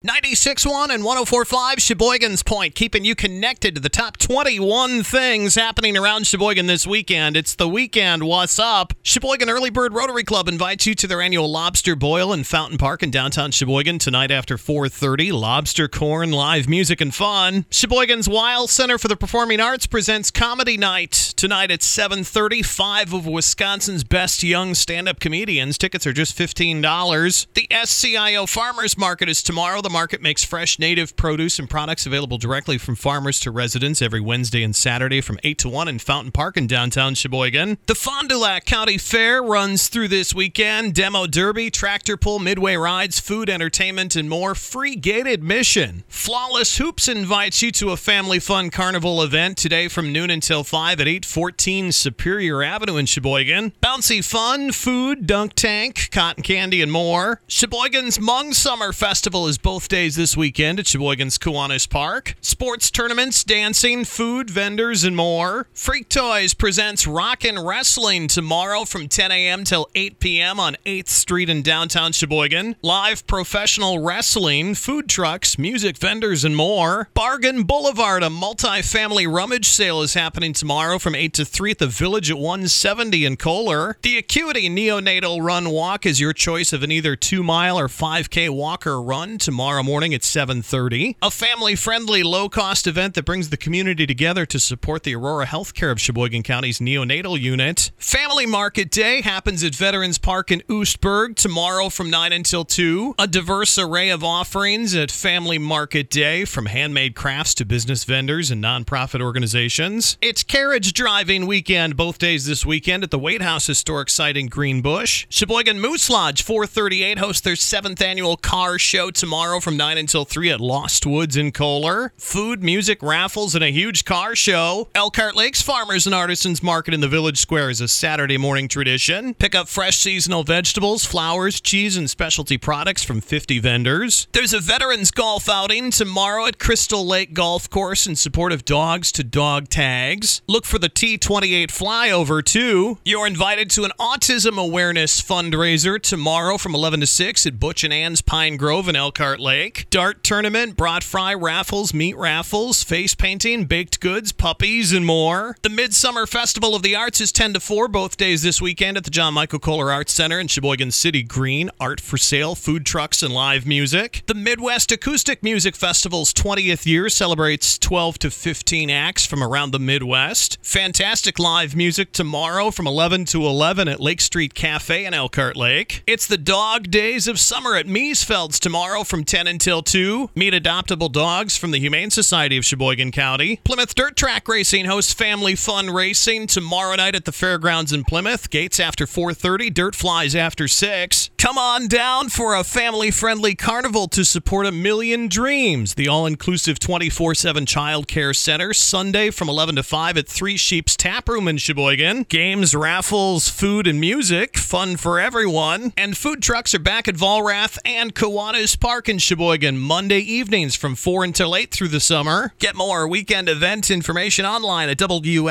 96.1 and 104.5 Sheboygan's Point, keeping you connected to the top 21 things happening around Sheboygan this weekend. It's the weekend. What's up? Sheboygan Early Bird Rotary Club invites you to their annual lobster boil in Fountain Park in downtown Sheboygan tonight after 4:30. Lobster, corn, live music, and fun. Sheboygan's Weill Center for the Performing Arts presents Comedy Night tonight at 7:30. 5 of Wisconsin's best young stand-up comedians. Tickets are just $15. The SCIO Farmers Market is tomorrow. The market makes fresh native produce and products available directly from farmers to residents every Wednesday and Saturday from 8 to 1 in Fountain Park in downtown Sheboygan. The Fond du Lac County Fair runs through this weekend. Demo derby, tractor pull, midway rides, food, entertainment, and more. Free gate admission. Flawless Hoops invites you to a family fun carnival event today from noon until 5 at 814 Superior Avenue in Sheboygan. Bouncy fun, food, dunk tank, cotton candy, and more. Sheboygan's Hmong Summer Festival is both days this weekend at Sheboygan's Kiwanis Park. Sports tournaments, dancing, food, vendors, and more. Freak Toys presents Rockin' Wrestling tomorrow from 10 a.m. till 8 p.m. on 8th Street in downtown Sheboygan. Live professional wrestling, food trucks, music vendors, and more. Bargain Boulevard, a multi-family rummage sale is happening tomorrow from 8 to 3 at the Village at 170 in Kohler. The Acuity Neonatal Run Walk is your choice of an either 2-mile or 5K walk or run tomorrow morning at 7:30. A family-friendly, low-cost event that brings the community together to support the Aurora Healthcare of Sheboygan County's neonatal unit. Family Market Day happens at Veterans Park in Oostburg tomorrow from 9 until 2. A diverse array of offerings at Family Market Day, from handmade crafts to business vendors and nonprofit organizations. It's Carriage Driving Weekend both days this weekend at the Waite House Historic Site in Greenbush. Sheboygan Moose Lodge 438 hosts their 7th annual car show tomorrow from 9 until 3 at Lost Woods in Kohler. Food, music, raffles, and a huge car show. Elkhart Lakes Farmers and Artisans Market in the Village Square is a Saturday morning tradition. Pick up fresh seasonal vegetables, flowers, cheese, and specialty products from 50 vendors. There's a Veterans Golf outing tomorrow at Crystal Lake Golf Course in support of Dogs to Dog Tags. Look for the T28 flyover, too. You're invited to an autism awareness fundraiser tomorrow from 11 to 6 at Butch and Ann's Pine Grove in Elkhart Lake. Dart tournament, brat fry raffles, meat raffles, face painting, baked goods, puppies, and more. The Midsummer Festival of the Arts is 10 to 4 both days this weekend at the John Michael Kohler Arts Center in Sheboygan City Green. Art for sale, food trucks, and live music. The Midwest Acoustic Music Festival's 20th year celebrates 12 to 15 acts from around the Midwest. Fantastic live music tomorrow from 11 to 11 at Lake Street Cafe in Elkhart Lake. It's the Dog Days of Summer at Miesfeld's tomorrow from 10 until 2. Meet adoptable dogs from the Humane Society of Sheboygan County. Plymouth Dirt Track Racing hosts Family Fun Racing tomorrow night at the Fairgrounds in Plymouth. Gates after 4:30, dirt flies after 6. Come on down for a family-friendly carnival to support A Million Dreams, the all-inclusive 24/7 child care center, Sunday from 11 to 5 at Three Sheep's Tap Room in Sheboygan. Games, raffles, food, and music, fun for everyone. And food trucks are back at Vollrath and Kiwanis Park in Sheboygan Monday evenings from 4 until 8 through the summer. Get more weekend event information online at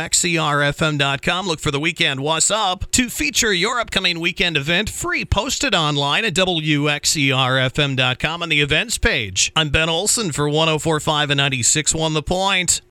WXERFM.com. Look for the weekend What's Up to feature your upcoming weekend event. Free, posted online at WXERFM.com on the events page. I'm Ben Olson for 104.5 and 96.1 The Point.